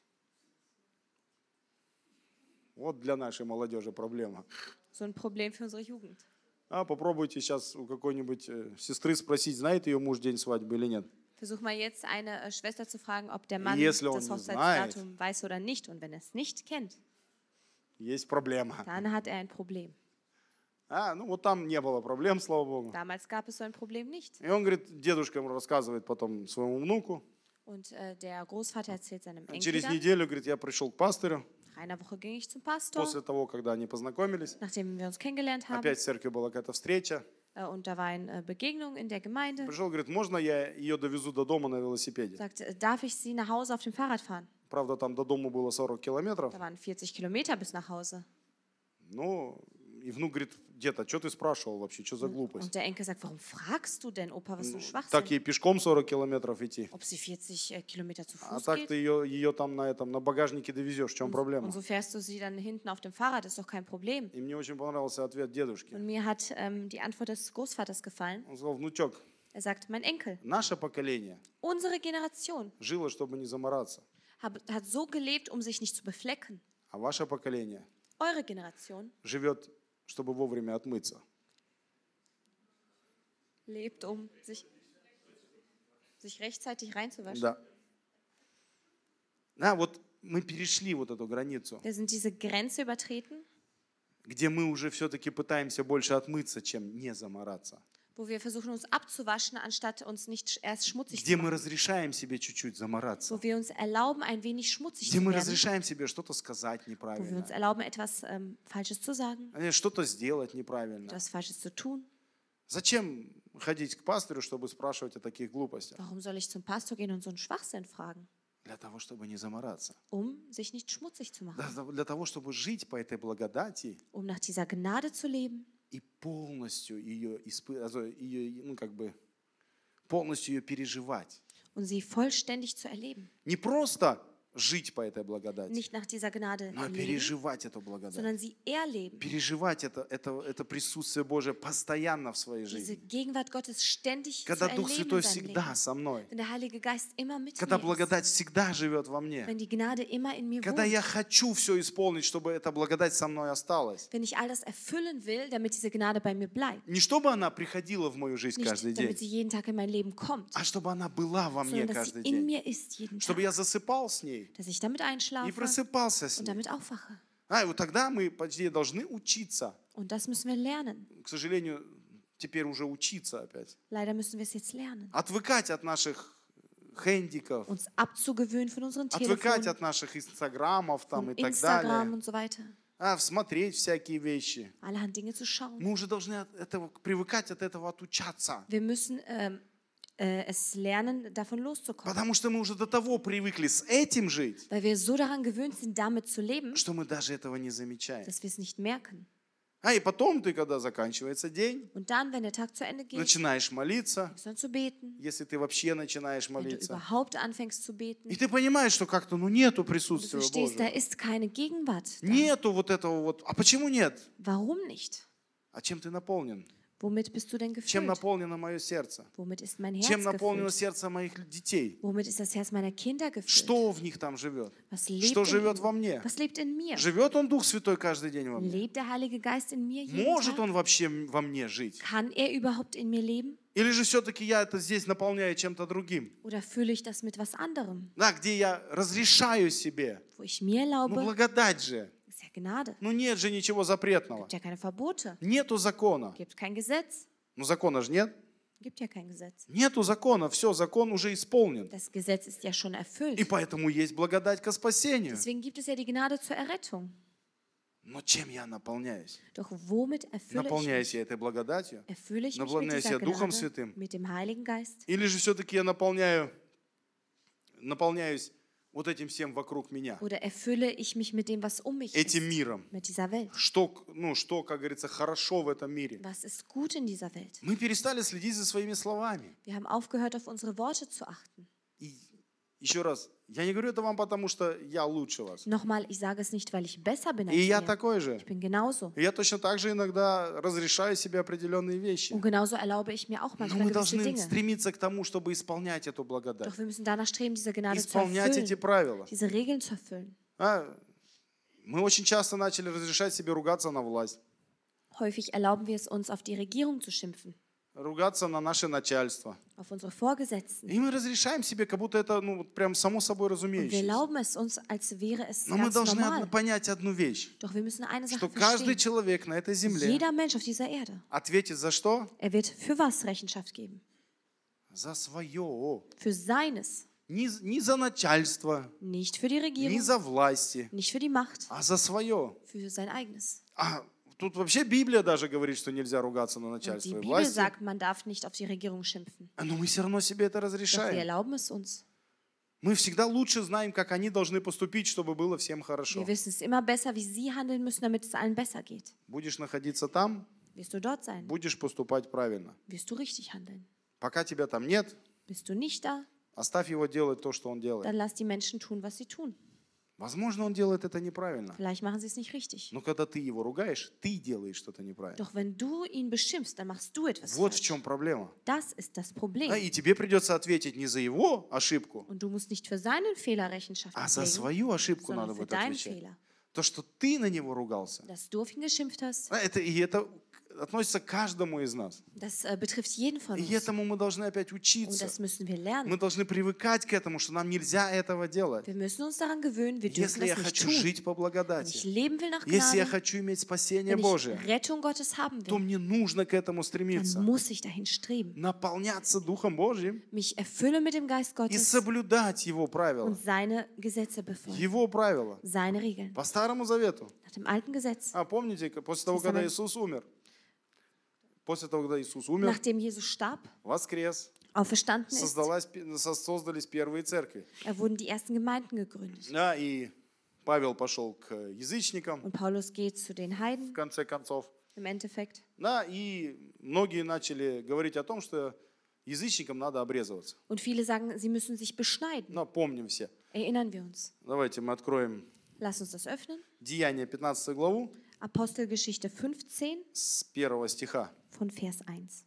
Вот для нашей молодежи проблема. So ein Problem für unsere Jugend. А попробуйте сейчас у какой-нибудь э, сестры спросить, знает ее муж день свадьбы или нет. Versuch mal jetzt eine äh, Schwester zu fragen, ob der Mann Если он das не Hochzeitsdatum weiß oder nicht. Und wenn er es nicht kennt, Есть проблема. dann hat er ein Problem. А, ну вот там не было проблем, слава Богу. Damals gab es so ein Problem nicht. И он, говорит, дедушка ему рассказывает потом своему внуку. Und äh, der Großvater erzählt seinem Enkel Через dann, неделю, говорит, я пришел к пастору. nach einer Woche ging ich zum Pastor, После того, когда они познакомились. nachdem wir uns kennengelernt haben. Опять в церкви была какая-то встреча. Äh, Und da war eine Begegnung in der Gemeinde. Пришел, говорит, можно я ее довезу до дома на велосипеде? Sagt, äh, darf ich Sie nach Hause auf dem Fahrrad fahren? Правда, там до дома было сорок километров. Da waren vierzig Kilometer bis nach Hause. Ну, и внук говорит, дед, а что ты спрашивал вообще, что за глупость? Und der Enkel sagt, warum fragst du denn, Opa, was für ein Так Schwachsinn? ей пешком сорок километров идти. Ob sie vierzig äh, Kilometer zu А Fuß так geht? ты ее, ее там на, этом, на багажнике довезешь, в чем Und проблема? so fährst du sie dann hinten auf dem Fahrrad, ist doch kein Problem. И мне очень понравился ответ дедушки. Und mir hat ähm, die Antwort des Großvaters gefallen. Он сказал, внучок, Er sagt, mein Enkel, наше поколение unsere Generation жило, чтобы не замораться, hab, hat so gelebt, um sich nicht zu beflecken. а ваше поколение Eure Generation живет, чтобы вовремя отмыться. lebt, um sich, sich rechtzeitig reinzuwaschen. Да. Да, вот мы перешли вот эту границу, Wir sind diese Grenze übertreten, где мы уже все-таки пытаемся больше отмыться, чем не замораться. wo wir versuchen, uns abzuwaschen, anstatt uns nicht erst schmutzig Где zu мы machen. разрешаем себе чуть-чуть замораться. Wo wir uns erlauben, ein wenig schmutzig Где zu мы werden. разрешаем себе что-то сказать Wo wir неправильно, uns erlauben, etwas ähm, Falsches zu sagen, э, что-то сделать неправильно. etwas Falsches zu tun. Зачем ходить к пастырю, чтобы спрашивать о таких глупостях? Warum soll ich zum Pastor gehen und so einen Schwachsinn fragen? Для того, чтобы не замораться. Um sich nicht schmutzig zu machen. Для для того, чтобы жить по этой благодати Um nach dieser Gnade zu leben и полностью ее, испы- also ее, ну, как бы, полностью ее переживать. und sie vollständig zu erleben. Не просто жить по этой благодати, Nicht nach dieser Gnade но leben, переживать эту благодать. sondern sie erleben. Переживать это, это, это присутствие Божие постоянно в своей Diese жизни. Gegenwart Gottes ständig zu Когда Дух erleben Святой in seinem всегда Leben. со мной. Wenn der Heilige Geist immer mit Когда mir ist. благодать всегда живет во мне. Wenn die Gnade immer in mir Когда wohnt. я хочу все исполнить, чтобы эта благодать со мной осталась. Wenn ich all das erfüllen will, damit diese Gnade bei mir bleibt. Не чтобы она приходила в мою жизнь Nicht, каждый damit день, sie jeden Tag in mein Leben kommt, а чтобы она была во мне sondern dass sie каждый in день. mir ist jeden Чтобы Tag. я засыпал с ней Dass ich damit и einschlafe просыпался с und ней. damit aufwache. А, и вот тогда мы почти должны учиться. Und das müssen wir lernen. К сожалению, теперь уже учиться опять. Leider müssen wir es jetzt lernen. Отвыкать от наших хэндиков, Uns abzugewöhnen von unseren отвыкать Telefonen, от наших инстаграмов там von и так Instagram далее. und so weiter. А, смотреть всякие вещи. Allerhand Dinge zu schauen. Мы уже должны от этого, привыкать от этого, отучаться. Wir müssen ähm, äh, es lernen, davon loszukommen. Потому что мы уже до того привыкли с этим жить, Weil wir so daran gewöhnt sind, damit zu leben, что мы даже этого не замечаем. dass wir es nicht merken. А и потом ты, когда заканчивается день, Und dann, wenn der Tag zu Ende geht, начинаешь молиться, fängst du an zu beten. если ты вообще начинаешь Wenn du молиться. überhaupt anfängst zu beten, И ты понимаешь, что как-то ну нету und du присутствия verstehst, da Божьего. ist keine Gegenwart. Da. Нету вот этого вот. А почему нет? Warum nicht? А чем ты наполнен? Womit bist du denn Чем gefüllt? наполнено мое сердце? Womit ist mein Herz Чем наполнено gefüllt? сердце моих детей? Womit ist das Herz meiner Kinder gefüllt? Что в них там живет? Was lebt, Что in живет ihnen? во мне? Was lebt in mir? Живет Он Дух Святой каждый день во мне? Lebt der Heilige Geist in mir jeden Может Tag? Он вообще во мне жить? Kann er überhaupt in mir leben? Или же все-таки я это здесь наполняю чем-то другим? Oder fülle ich das mit was anderem, Да, где я разрешаю себе. wo ich mir Ну, erlaube, благодать же. ist ja Gnade. Ну, нет же ничего запретного. Gibt ja keine Verbote, Нету закона. gibt kein Gesetz, Ну, закона же нет. gibt ja kein Gesetz. Нету закона. Все, закон уже исполнен. Das Gesetz ist ja schon И erfüllt. поэтому есть благодать ко спасению. Deswegen gibt es ja die Gnade zur Errettung. Но чем я наполняюсь? Doch womit erfülle ich mich? Наполняюсь я этой благодатью? Erfülle ich mich mit Наполняюсь я dieser Духом Gnade, Святым? mit dem Heiligen Geist? Или же все-таки я наполняю, наполняюсь вот этим всем вокруг меня, Oder erfülle ich mich mit dem, was um mich ist, этим миром? mit dieser Welt? Что, ну, что, как говорится, хорошо в этом мире? Was ist gut in dieser Welt? Мы перестали следить за своими словами. Wir haben aufgehört, auf unsere Worte zu achten. И еще раз, я не говорю это вам, потому что я лучше вас. Nochmal, ich sage es nicht, weil ich besser bin als И я ihr. такой же. Ich bin genauso. И я точно так же иногда разрешаю себе определенные вещи. Und genauso erlaube ich mir auch Но manchmal мы gewisse должны Dinge. стремиться к тому, чтобы исполнять эту благодать. Doch wir müssen danach streben, diese Gnade zu Исполнять эти erfüllen, правила. diese Regeln zu erfüllen. А, мы очень часто начали разрешать себе ругаться на власть, Häufig erlauben wir es uns, auf die Regierung zu schimpfen, ругаться на наше начальство. auf unsere Vorgesetzten. И мы разрешаем себе, как будто это ну, вот прям само собой Und wir разумеющееся. erlauben es uns, als wäre es Но мы ganz должны normal. одно- понять одну вещь, Doch wir müssen eine Sache что каждый verstehen. человек на этой земле Jeder Mensch auf dieser Erde, ответит за что? er wird für was Rechenschaft geben? За свое. Für seines. Не, не за начальство, Nicht für die не Regierung, за власти, nicht für die Macht, а за свое. für sein eigenes. А, Тут вообще Библия даже говорит, что нельзя ругаться на Und начальство die и Bibel власти. sagt, man darf nicht auf die Regierung schimpfen. Но мы все равно себе это Doch wir разрешаем. erlauben es uns. Мы всегда лучше знаем, как они должны поступить, чтобы было всем хорошо. Wir wissen es immer besser, wie sie handeln müssen, damit es allen besser geht. Будешь находиться там, Wirst du dort sein? будешь поступать правильно. Wirst du richtig handeln? Пока тебя там нет, Bist du nicht da? оставь его делать то, что он делает. Dann lass die Menschen tun, was sie tun. Возможно, он делает это неправильно. Vielleicht machen sie es nicht richtig. Но когда ты его ругаешь, ты делаешь что-то неправильно. Doch wenn du ihn beschimpfst, dann machst du etwas Вот в falsch. чем проблема. Das ist das А, Problem. И тебе придется ответить не за его ошибку, Und du musst nicht für seinen Fehler Rechenschaft а за ablegen, свою ошибку надо sondern für будет deinen отвечать. Fehler. То, что ты на него ругался, Dass du auf ihn geschimpft hast, а, это, и это относится к каждому из нас. das äh, betrifft jeden von И uns. этому мы должны опять Und учиться. das müssen wir Мы lernen. должны привыкать к этому, что нам нельзя этого делать. Wir müssen uns daran gewöhnen, wir dürfen Если я das nicht хочу tun. жить по Wenn ich благодати, leben will nach если я Gnade, хочу иметь спасение wenn ich Божие, Rettung Gottes haben то will, мне нужно к этому dann стремиться. muss ich dahin streben. Наполняться Духом Божьим Mich erfülle mit dem Geist и Gottes соблюдать Его правила. und seine Gesetze befolgen, Его правила. seine Regeln. По Старому Завету. Nach dem alten Gesetz. А помните, после того, когда Иисус умер, после того, когда Иисус умер, Nachdem Jesus starb, воскрес, auferstanden ist, создалась, создались первые церкви. da wurden die ersten Gemeinden gegründet. Да, и Павел пошел к язычникам, Und Paulus geht zu den в Heiden конце концов. im Endeffekt. Да, и многие начали говорить о том, что язычникам надо обрезываться. Und viele sagen, sie müssen sich beschneiden. Но помним все. Erinnern wir uns. Давайте мы откроем Lass uns das öffnen. Деяния пятнадцатую главу Apostelgeschichte fünfzehn с первого стиха. von Vers eins.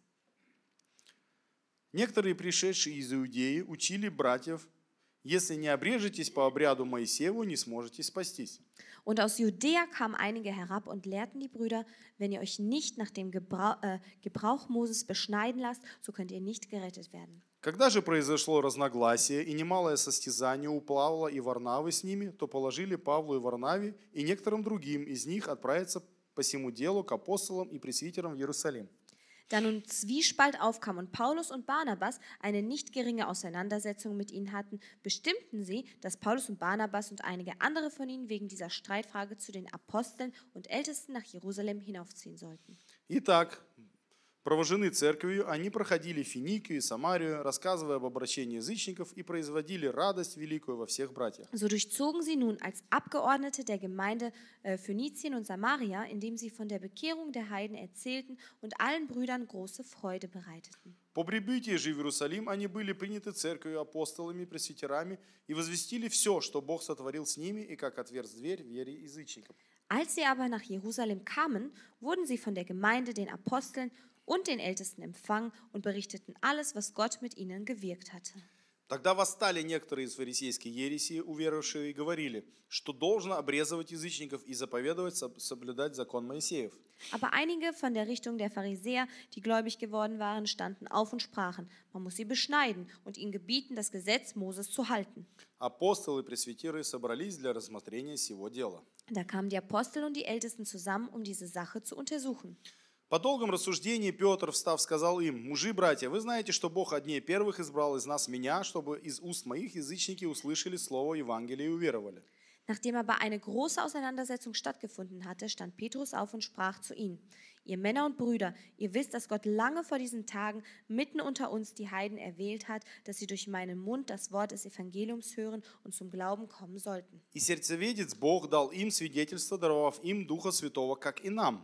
Некоторые, пришедшие из Иудеи, учили братьев: если не обрежетесь по обряду Моисееву, не сможете спастись. Und aus Judäa kamen einige herab und lehrten die Brüder, wenn ihr euch nicht nach dem Gebrauch, äh, Gebrauch Moses beschneiden lasst, so könnt ihr nicht gerettet werden. Когда же произошло разногласие и немалое состязание у Павла и Варнавы с ними, то положили Павлу и Варнаве и некоторым другим из них отправиться по сему делу к апостолам и пресвитерам в Иерусалим. Da nun Zwiespalt aufkam und Paulus und Barnabas eine nicht geringe Auseinandersetzung mit ihnen hatten, bestimmten sie, dass Paulus und Barnabas und einige andere von ihnen wegen dieser Streitfrage zu den Aposteln und Ältesten nach Jerusalem hinaufziehen sollten. Итак, провожены церковью, они проходили Финикию и Самарию, рассказывая об обращении язычников, и производили радость великую во всех братьях. So durchzogen sie nun als Abgeordnete der Gemeinde äh, Phönizien und Samaria, indem sie von der Bekehrung der Heiden erzählten und allen Brüdern große Freude bereiteten. По прибытии же в Иерусалим они были приняты церковью, апостолами, пресвитерами и возвестили все, что Бог сотворил с ними, и как отверз дверь в вере язычникам. Als sie aber nach Jerusalem kamen, wurden sie von der Gemeinde, den Aposteln und den Ältesten empfangen und berichteten alles, was Gott mit ihnen gewirkt hatte. Тогда восстали некоторые из фарисейской ереси, уверовавшие, и говорили, что должно обрезывать язычников и заповедовать соблюдать закон Моисеев. Aber einige von der Richtung der Pharisäer, die gläubig geworden waren, standen auf und sprachen, man muss sie beschneiden und ihnen gebieten, das Gesetz Moses zu halten. Апостолы и пресвитеры собрались для рассмотрения сего дела. Da kamen die Apostel und die Ältesten zusammen, um diese Sache zu untersuchen. По долгом рассуждении Петр, встав, сказал им: «Мужи, братья, вы знаете, что Бог одни первых избрал из нас меня, чтобы из уст моих язычники услышали слово Евангелия и уверовали». Nachdem aber eine große Auseinandersetzung stattgefunden hatte, stand Petrus auf und sprach zu ihnen: Ihr Männer und Brüder, ihr wisst, dass Gott lange vor diesen Tagen mitten unter uns die Heiden erwählt hat, dass sie durch meinen Mund das Wort des Evangeliums hören und zum Glauben kommen sollten. И сердцеведец Бог дал им свидетельство, даровав им Духа Святого, как и нам.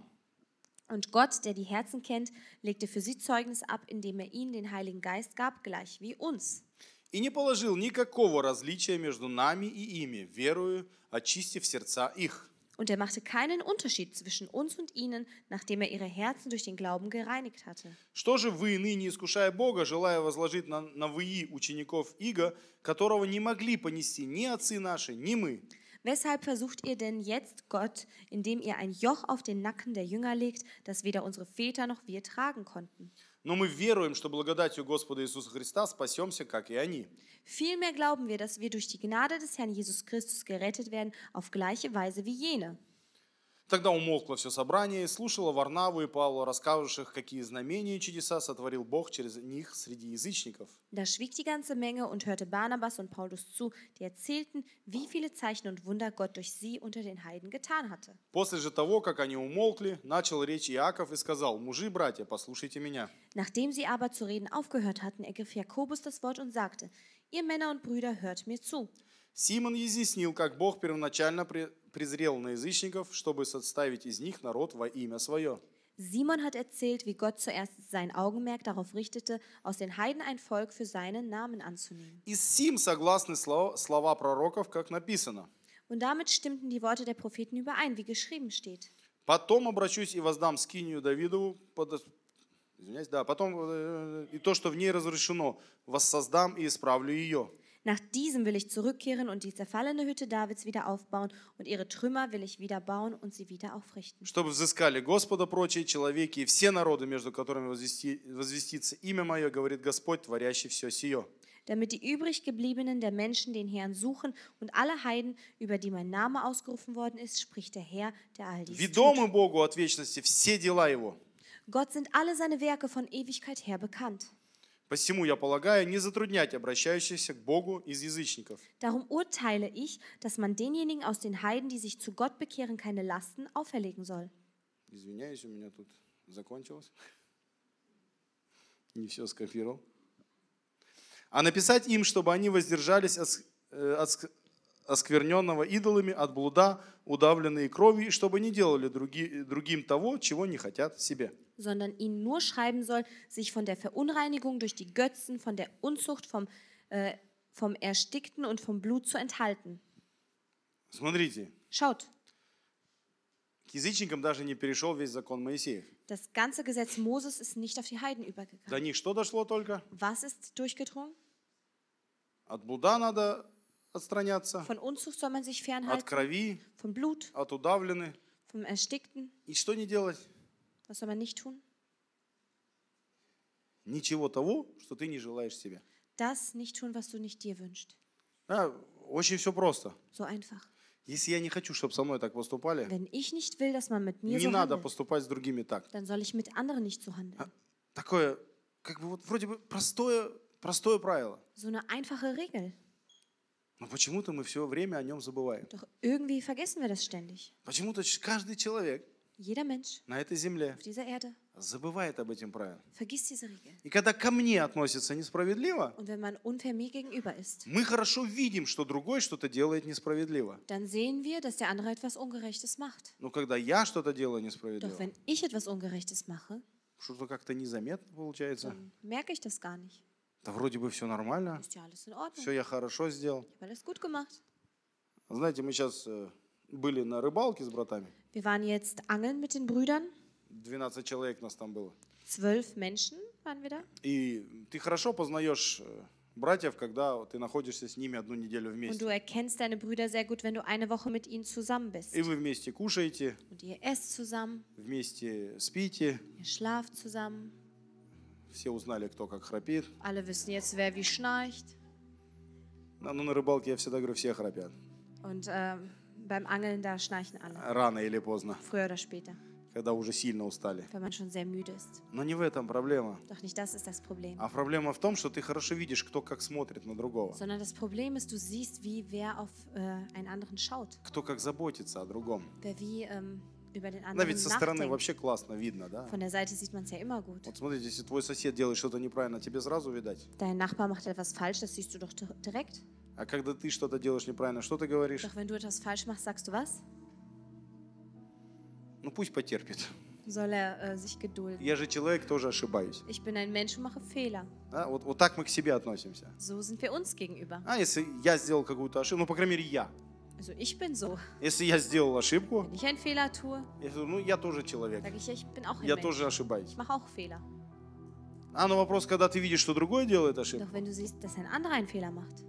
Und Gott, der die Herzen kennt, legte für sie Zeugnis ab, indem er ihnen den Heiligen Geist gab, gleich wie uns. И не положил никакого различия между нами и ими, верою, очистив сердца их. Und er machte keinen Unterschied zwischen uns und ihnen, nachdem er ihre Herzen durch den Glauben gereinigt hatte. Что же вы, ныне искушая Бога, желая возложить на, на вы учеников Иго, которого не могли понести ни отцы наши, ни мы? Weshalb versucht ihr denn jetzt Gott, indem ihr ein Joch auf den Nacken der Jünger legt, das weder unsere Väter noch wir tragen konnten? Но мы веруем, что благодатью Господа Иисуса Христа спасемся, как и они. Vielmehr glauben wir, dass wir durch die Gnade des Herrn Jesus Christus gerettet werden, auf gleiche Weise wie jene. Тогда умолкло все собрание, и слушало Варнаву и Павла, рассказывавших, какие знамения и чудеса сотворил Бог через них среди язычников. Da schwieg die ganze Menge und hörte Barnabas und Paulus zu, die erzählten, wie viele Zeichen und Wunder Gott durch sie unter den Heiden getan hatte. После же того, как они умолкли, начал речь Иаков и сказал: «Мужи, братья, послушайте меня». Nachdem sie aber zu reden aufgehört hatten, ergriff Jakobus das Wort und sagte: Ihr Männer und Brüder, hört mir zu. Симон изъяснил, как Бог первоначально презрел на язычников, чтобы составить из них народ во имя свое. Simon hat erzählt, wie Gott zuerst sein Augenmerk darauf richtete, aus den Heiden ein Volk für seinen Namen anzunehmen. И с сим согласны слова, слова пророков, как написано. Und damit stimmten die Worte der Propheten überein, wie geschrieben steht. Потом обращусь и воздам скинию Давидову, под... Извиняюсь, да, потом э, и то, что в ней разрешено, воссоздам и исправлю ее. Nach diesem will ich zurückkehren und die zerfallene Hütte Davids wieder aufbauen und ihre Trümmer will ich wieder bauen und sie wieder aufrichten. Чтобы взыскали Господа прочие человеки и все народы, между которыми возвести, возвестится имя мое, говорит Господь, творящий все сие. Damit die übrig gebliebenen der Menschen den Herrn suchen und alle Heiden, über die mein Name ausgerufen worden ist, spricht der Herr, der all dies Ведомы tut. Богу от вечности все дела Его. Gott sind alle seine Werke von Ewigkeit her bekannt. Посему я полагаю, не затруднять обращающихся к Богу из язычников. Darum urteile ich, dass man denjenigen aus den Heiden, die sich zu Gott bekehren, keine Lasten auferlegen soll. Извиняюсь, у меня тут закончилось. Не все скопировал. А написать им, чтобы они воздержались от, от оскверненного идолами, от блуда, удавленные кровью, и чтобы не делали други, другим того, чего не хотят себе. Sondern ihnen nur schreiben soll, sich von der Verunreinigung durch die Götzen, von der Unzucht, vom, äh, vom Erstickten und vom Blut zu enthalten. Смотрите, Schaut, к язычникам даже не перешел весь закон Моисеев. das ganze Gesetz Moses ist nicht auf die Heiden До übergegangen. них что дошло только? Was ist durchgedrungen? От блуда надо отстраняться, Von Unzucht soll man sich от fernhalten, крови, vom Blut, от удавлены. vom Erstickten. И что не делать? Was soll man nicht tun? Ничего того, что ты не желаешь себе. Das nicht tun, was du nicht dir wünschst. Да, очень все просто. So einfach. Если я не хочу, чтобы со мной так поступали, Wenn ich nicht will, dass man mit mir не so надо handelt, поступать с другими так. dann soll ich mit anderen nicht so handeln. Такое, как бы вот вроде бы простое, простое правило. So eine einfache Regel. Но почему-то мы все время о нем забываем. Doch irgendwie vergessen wir das ständig. Почему-то каждый человек Jeder Mensch на этой земле auf dieser Erde забывает об этом правиле. vergisst diese Regel. И когда ко мне относятся несправедливо, Und wenn man unfair mir gegenüber ist, мы хорошо видим, что другой что-то делает несправедливо. dann sehen wir, dass der andere etwas Ungerechtes macht. Но когда я что-то делаю Doch несправедливо, wenn ich etwas Ungerechtes mache, что-то как-то незаметно получается. dann merke ich das gar nicht. Да вроде бы все нормально, Ist ja alles in Ordnung. все я хорошо сделал. Ich habe alles gut gemacht. Знаете, мы сейчас были на рыбалке с братами. Wir waren jetzt angeln mit den Brüdern. двенадцать человек нас там было. Zwölf Menschen waren wir da. И ты хорошо познаешь братьев, когда ты находишься с ними одну неделю Und вместе. du erkennst deine Brüder sehr gut, wenn du eine Woche mit ihnen zusammen bist. И вы вместе кушаете, Und ihr esst zusammen, вместе спите. ihr schlaft zusammen. Все узнали, кто как храпит. Alle wissen jetzt, wer wie schnarcht. Но на рыбалке я всегда говорю, все храпят. Und ähm, beim Angeln, da schnarchen alle. Рано или поздно, Früher oder später, когда уже сильно устали. wenn man schon sehr müde ist. Но не в этом проблема. Doch nicht das ist das Problem. А проблема в том, что ты хорошо видишь, кто как смотрит на другого. Sondern das Problem ist, du siehst, wie wer auf äh, einen anderen schaut. Кто как заботится о другом. Wer wie ähm, über den Да anderen ведь со стороны nachdenkt. вообще классно видно, да? Von der Seite sieht man es ja immer gut. Вот смотрите, если твой сосед делает что-то неправильно, тебе сразу видать. Dein Nachbar macht etwas falsch, das siehst du doch dir- direkt. А когда ты что-то делаешь неправильно, что ты говоришь? Doch wenn du etwas falsch machst, sagst du was? Ну пусть потерпит. Soll er äh, sich gedulden. Я же человек, тоже ошибаюсь. Ich bin ein Mensch und mache Fehler. Да? Вот, вот так мы к себе относимся. So sind wir uns gegenüber. А если я сделал какую-то ошибку, ну, по крайней мере, я. Also ich bin so. Если я сделал ошибку, Wenn ich einen Fehler tue, я говорю, ну, я тоже человек. sage ich, ja, ich bin auch ein Я Mensch. тоже ошибаюсь. Ich mache auch Fehler. А но вопрос, когда ты видишь, что другой делает ошибку, Doch wenn du siehst, dass ein anderer einen Fehler macht,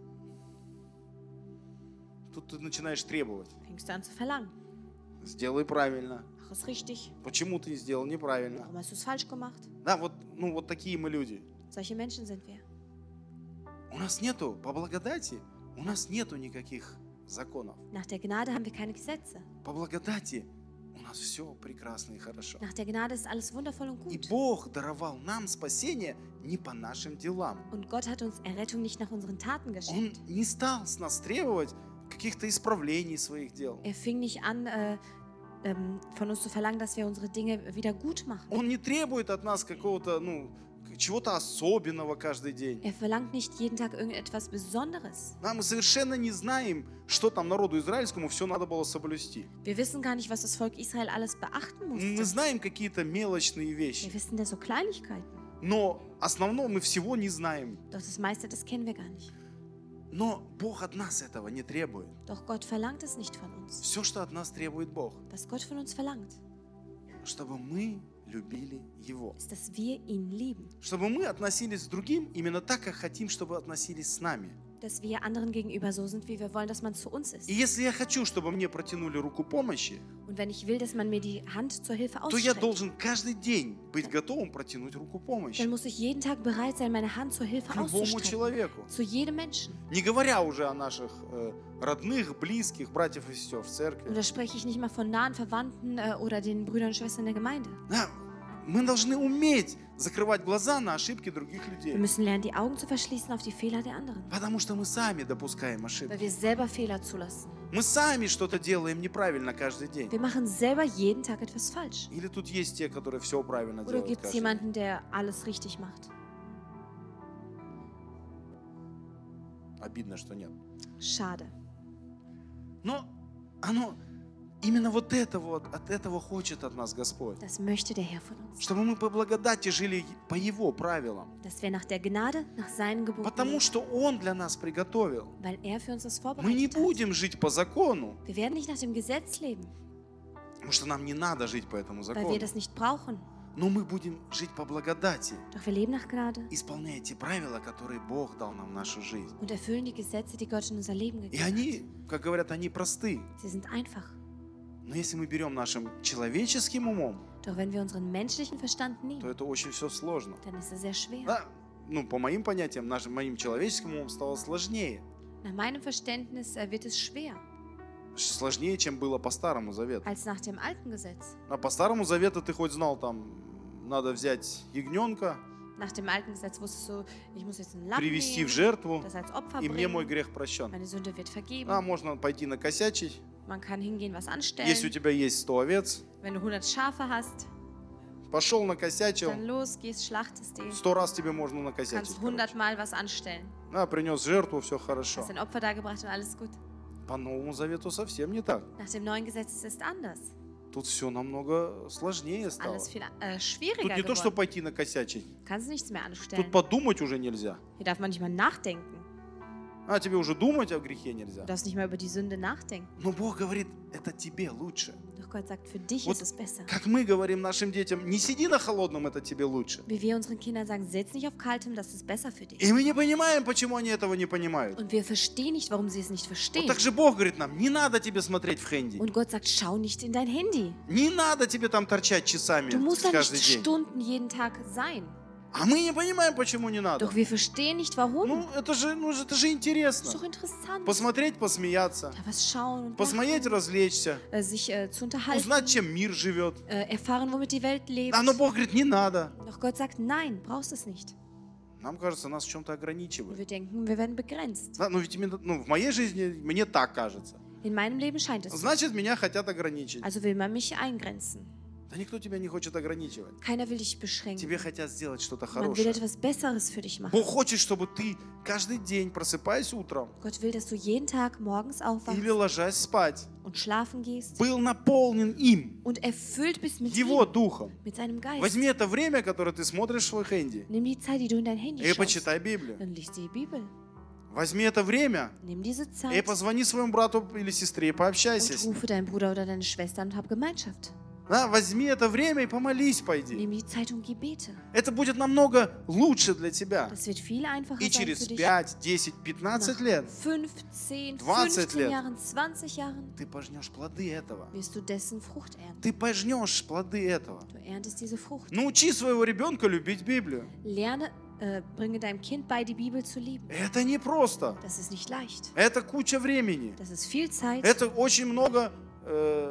тут ты начинаешь требовать. fängst du an zu verlangen. Сделай правильно. Mach es richtig. Почему ты сделал неправильно? Warum hast du es falsch gemacht? Да, вот, ну, вот такие мы люди. Solche Menschen sind wir. У нас нету, по благодати, у нас нету никаких законов. Nach der Gnade haben wir keine Gesetze. По благодати у нас все прекрасно и хорошо. Nach der Gnade ist alles wundervoll und И gut. Бог даровал нам спасение не по нашим делам. Und Gott hat uns Errettung nicht nach unseren Taten Он geschenkt. не стал с нас требовать каких-то исправлений своих дел. Er fing nicht an, äh, ähm, von uns zu verlangen, dass wir unsere Dinge wieder gut machen. Он не требует от нас какого-то, ну, чего-то особенного каждый день. Er verlangt nicht jeden Tag irgendetwas Besonderes. Да, мы совершенно не знаем, что там народу израильскому все надо было соблюсти. Wir wissen gar nicht, was das Volk Israel alles beachten Мы musste. знаем какие-то мелочные вещи, Wir wissen da so Kleinigkeiten. но основного мы всего не знаем. Doch das meiste, das kennen wir gar nicht. Но Бог от нас этого не требует. Doch Gott verlangt es nicht von uns. Все, что от нас требует Бог, Was Gott von uns verlangt, чтобы мы любили Его. ist, dass wir ihn lieben. Чтобы мы относились к другим именно так, как хотим, чтобы относились с нами. Dass wir anderen gegenüber so sind, wie wir wollen, dass man zu uns ist. И если я хочу, чтобы мне протянули руку помощи, Und wenn ich will, dass man mir die Hand zur Hilfe то я ausstreckt, должен каждый день быть готовым протянуть руку dann помощи muss ich jeden Tag bereit sein, meine Hand zur Hilfe к любому auszustrecken. человеку. Zu jedem Menschen. Не говоря уже о наших э, родных, близких, братьев и сестер в Und церкви. da spreche ich nicht mal von nahen Verwandten äh, oder den Brüdern und Schwestern der Gemeinde. Да, мы должны уметь закрывать глаза на ошибки других Wir людей. müssen lernen, die Augen zu verschließen auf die Fehler der anderen. Потому что мы сами допускаем ошибки. Weil wir selber Fehler zulassen. Мы сами что-то делаем неправильно каждый день. Wir machen selber jeden Tag etwas falsch. Или тут есть те, которые все правильно Oder делают gibt es каждый день. jemanden, der alles richtig macht? Обидно, что нет. Schade. Но оно, именно вот это вот, от этого хочет от нас Господь. Das möchte der Herr von uns. Чтобы мы по благодати жили по Его правилам. Dass wir nach der Gnade, nach seinen Geboten Потому leben, что Он для нас приготовил. weil er für uns das Мы не vorbereitet hat. будем жить по закону, Wir werden nicht nach dem Gesetz leben, потому что нам не надо жить по этому weil wir закону. das nicht brauchen. Но мы будем жить по благодати, Doch wir leben nach Gnade исполняя те правила, которые Бог дал нам в нашу жизнь. und erfüllen die Gesetze, die Gott in unser Leben И gegeben они, как говорят, они просты. hat. Sie sind einfach. Но если мы берем нашим человеческим умом, Doch wenn wir unseren menschlichen Verstand то nehmen, это очень все сложно. dann ist es sehr schwer. Да, ну, по моим понятиям, нашим, моим человеческим умом стало сложнее. Nach meinem Verständnis äh, wird es schwer Сложнее, чем было по Старому Завету. als nach dem alten Gesetz. А по Старому Завету ты хоть знал, там, надо взять ягненка, Nach dem alten Gesetz wusstest du, ich muss jetzt ein Lamm привести в nehmen, жертву, das als Opfer и мне мой bringen. грех прощен. Meine Sünde wird vergeben. А можно пойти накосячить. Man kann hingehen, was Если у anstellen. тебя есть сто овец, Wenn du hundert Schafe hast, пошел накосячил, dann los, gehst, schlachtest die. сто раз тебе можно накосячить. Kannst hundert Mal was anstellen. А, принес жертву, все хорошо. Hast ein Opfer dargebracht und alles gut. По Новому Завету совсем не так. Nach dem neuen Gesetz ist es anders. Тут все намного сложнее стало. Alles viel äh, Тут schwieriger не то, что geworden. пойти накосячить. Kannst nichts mehr anstellen. Тут подумать уже нельзя. Hier darf man nicht mal nachdenken. А тебе уже думать о грехе Du нельзя. darfst nicht mehr über die Sünde nachdenken. Но Бог говорит, это тебе лучше. Doch Gott sagt, für dich Вот ist es besser. как мы говорим нашим детям, не сиди на холодном, это тебе лучше. Wie wir unseren Kindern sagen, setz nicht auf Kaltem, das ist besser für dich. И мы не понимаем, почему они этого не понимают. Und wir verstehen nicht, warum sie es nicht Вот verstehen. так же Бог говорит нам, не надо тебе смотреть в хэнди. Und Gott sagt, schau nicht in dein Handy. Не надо тебе там торчать часами Du musst da каждый nicht день. Stunden jeden Tag sein. А мы не понимаем, почему не надо. Doch wir verstehen nicht, warum. Ну, это же, ну, это же Ist интересно. doch interessant. Посмотреть, посмеяться. Da was schauen und Посмотреть, lachen, развлечься. äh, sich äh, zu unterhalten, Узнать, чем мир живет. äh, erfahren, womit die Welt lebt. А, но Бог говорит, не надо. Doch Gott sagt, nein, brauchst es nicht. Нам кажется, нас в чем-то Und ограничивают. wir denken, wir werden begrenzt. Да, ну, ведь именно, ну, в моей жизни мне так кажется. In meinem Leben scheint es so. Значит, меня хотят ограничить. Also will man mich eingrenzen. Да никто тебя не хочет ограничивать. Keiner will dich beschränken. Тебе хотят сделать что-то Man will хорошее. etwas Besseres für dich machen. Бог хочет, чтобы ты каждый день, просыпаясь утром Gott will, dass du jeden Tag morgens aufwachst или ложась спать, und schlafen gehst был наполнен им, und erfüllt bist mit Его ihm, Духом. mit seinem Geist. Возьми это время, которое ты смотришь в свой хэнди, Nimm die Zeit, die du in dein Handy и schaust, почитай Библию. dann liest die Bibel. Возьми это время Nimm diese и Zeit позвони своему брату или сестре и пообщайся und с ним. rufe deinen Bruder oder deine Schwester und hab Gemeinschaft. Да, возьми это время и помолись, пойди. Nimm die Zeit und Gebete. Это будет намного лучше для тебя. Das wird viel einfacher И sein через für dich. пять, десять, пятнадцать лет fünf, zehn, двадцать fünfzehn лет. Jahren, zwanzig Jahren ты пожнешь плоды этого. wirst du dessen Frucht ernten. Ты пожнешь плоды этого. Du erntest diese Frucht. Научи своего ребенка любить Библию. Lerne, äh, bringe deinem Kind bei, die Bibel zu lieben. Это не просто. Das ist nicht leicht. Это куча времени. Das ist viel Zeit. Это очень много э,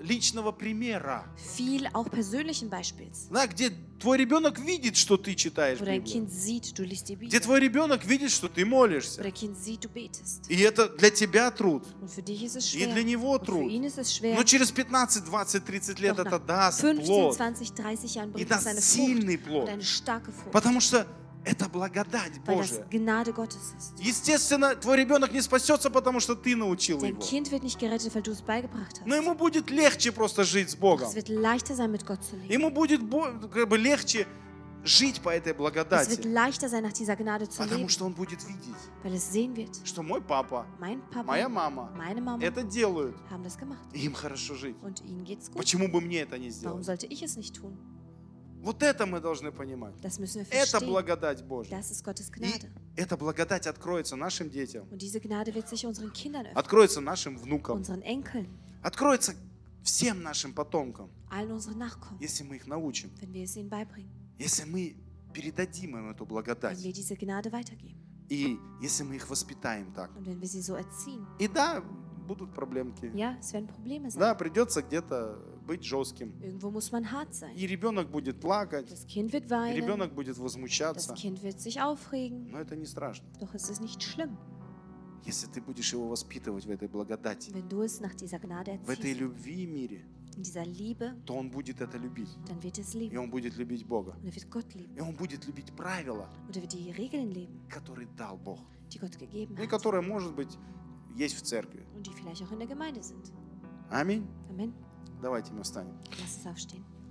личного примера. Viel auch persönlichen Beispiels. Да, где твой ребенок видит, что ты читаешь Wo dein Библию. Kind sieht, du liest die Где Bibel. твой ребенок видит, что ты Wo молишься. dein Kind sieht, du betest. И это для тебя труд. Und für dich ist es И schwer. для него Und für труд. ihn ist es schwer. Но через пятнадцать, двадцать, тридцать лет Doch это nach даст fünfzehn, плод. zwanzig, dreißig Jahren И bringt es даст eine сильный Frucht плод. und eine starke Frucht, Потому что это благодать weil das Божия. Gnade Gottes ist. Естественно, твой ребенок не спасется, потому что ты научил Dein его. Kind wird nicht gerettet, weil du es beigebracht Но hast. ему будет легче просто жить с Богом. Es wird leichter sein, mit Gott zu leben. Ему будет бо- как бы легче жить по этой Es wird благодати. leichter sein, nach dieser Gnade zu Потому leben, что он будет видеть, weil es sehen wird. что мой папа, Mein Papa, моя мама meine Mama это делают. haben das gemacht. И им хорошо жить. Und ihnen geht's gut. Почему бы мне это не Warum сделать? sollte ich es nicht tun? Вот это мы должны понимать. Das müssen wir Это verstehen. благодать Божья. Das ist Gottes И Gnade. эта благодать откроется нашим детям, Und diese Gnade wird sich unseren Kindern öffnen, откроется нашим внукам, unseren Enkeln, откроется всем нашим потомкам, allen unseren Nachkommen, если мы их научим, wenn wir es ihnen beibringen, если мы передадим им эту wenn благодать, wir diese Gnade weitergeben и если мы их воспитаем так. und wenn wir sie so erziehen. И да, будут проблемки. Ja, es werden Probleme sein. Да, придется где-то быть жестким. Irgendwo muss man hart sein. И ребенок будет плакать, Das Kind wird и weinen, ребенок будет das возмущаться. Kind wird sich aufregen, Но это не страшно, doch es ist nicht schlimm, если ты будешь его воспитывать в этой благодати, wenn du es nach dieser Gnade в этой erziehst, любви и мире, in dieser Liebe, то он будет это любить. dann wird es И lieben он будет любить Бога. und er wird Gott lieben И он будет любить правила, und er wird die Regeln leben, которые дал Бог. die Gott gegeben И hat которые, может быть, есть в церкви. und die vielleicht auch in der Gemeinde sind. Аминь. Amen. Давайте мы встанем. Lass uns aufstehen.